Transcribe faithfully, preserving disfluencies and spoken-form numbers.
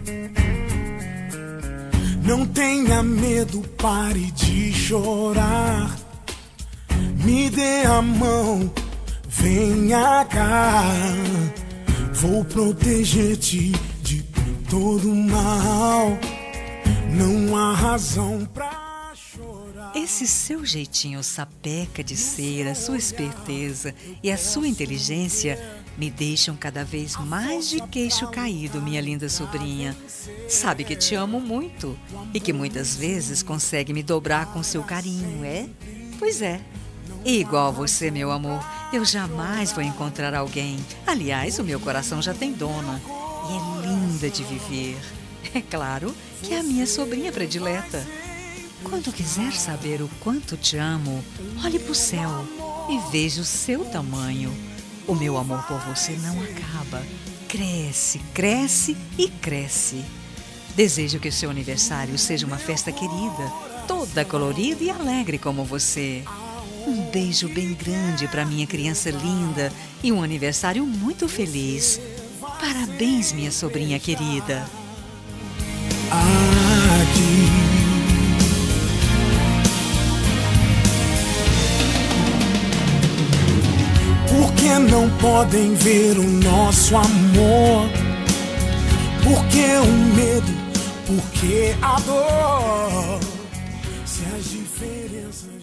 Não tenha medo, pare de chorar. Me dê a mão, venha cá. Vou proteger-te de todo mal. Não há razão pra chorar. Esse seu jeitinho sapeca de ser, a sua esperteza e a sua inteligência me deixam cada vez mais de queixo caído, minha linda sobrinha. Sabe que te amo muito e que muitas vezes consegue me dobrar com seu carinho, é? Pois é. E igual você, meu amor, eu jamais vou encontrar alguém. Aliás, o meu coração já tem dona e é linda de viver. É claro que é a minha sobrinha predileta. Quando quiser saber o quanto te amo, olhe para o céu e veja o seu tamanho. O meu amor por você não acaba. Cresce, cresce e cresce. Desejo que o seu aniversário seja uma festa querida, toda colorida e alegre como você. Um beijo bem grande para minha criança linda e um aniversário muito feliz. Parabéns, minha sobrinha querida. Aqui. Por que não podem ver o nosso amor? Por que o medo? Por que a dor? Se as diferenças